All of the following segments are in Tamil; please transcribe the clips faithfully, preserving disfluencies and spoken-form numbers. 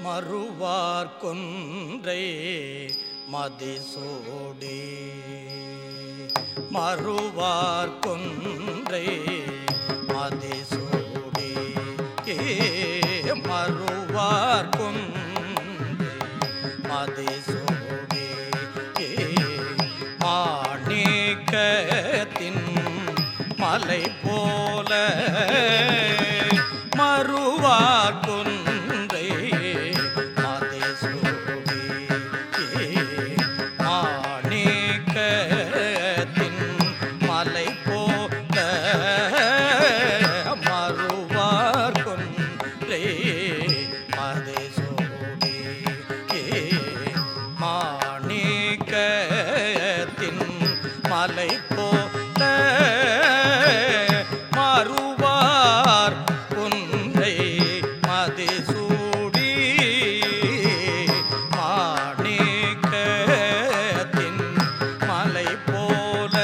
மறுவார் கொன்றை மதிசூடி மறுவார் கொன்றை மதிசூடி மறுவார் கொன்றை மதிசூடி மாணிக்கத்தின் மலை போல மறுவார் கொன்றை மதிசூடி மாணிக்கத்தின் மலை போல மறுவார் கொன்றை மதிசூடி மாணிக்கத்தின் மலை போல மறுவார் கொன்றை மதிசூடி மாணிக்கத்தின் மலை போல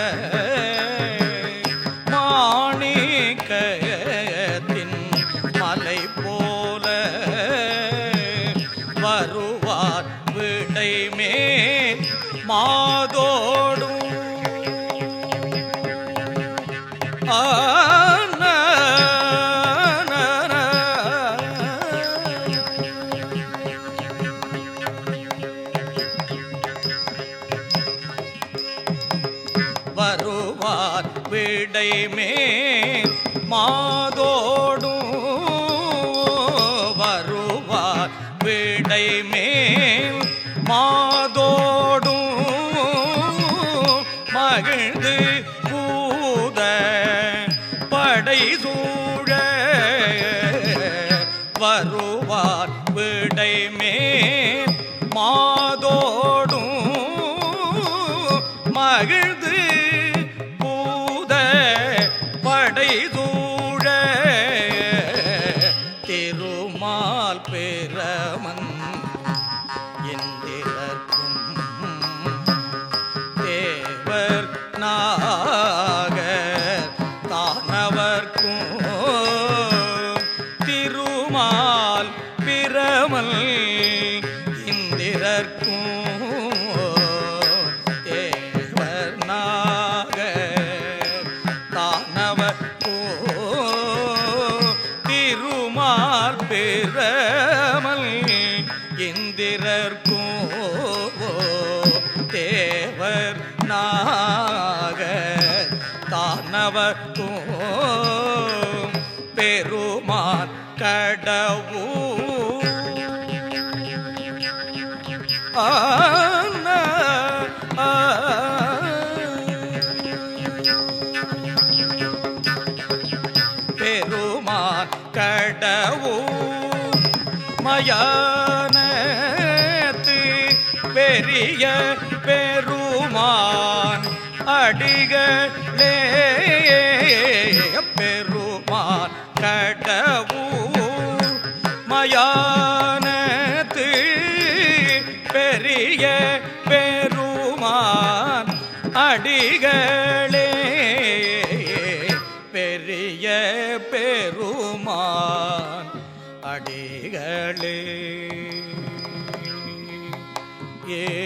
மாணிக்கத்தின் மலை போல வருவார் விடை மேல் மாதோடும் வருவார் விடை மேல் மாதோடும் வருவார் விடை மேல் மாதோடும் மகிழ்ந்து பூத படை சூழ வருவார் விடை மேல் மாதோடும் மகிழ்ந்து பூத படை சூழ திருமால் பெறமன் எந்திரக்கும் தேவர் நாகர் தானவர்க்கும் திருமால் பிரமல் இந்திரர்க்கும் தேவர் நாகர் தானவர்க்கும் திருமால் பிரமல் இந்திரர்க்கும் தேவர் நாகர் தானவர்க்கும் பெருமான் கடவுள் ஆன பெருமான் கடவுள் மயானத்து பெரிய பெருமான் அடிகளே பெருமான் கடவுள் மயானத்து பெரிய பெருமான் அடிகளே பெரிய பெருமான் அடிகளே ஏ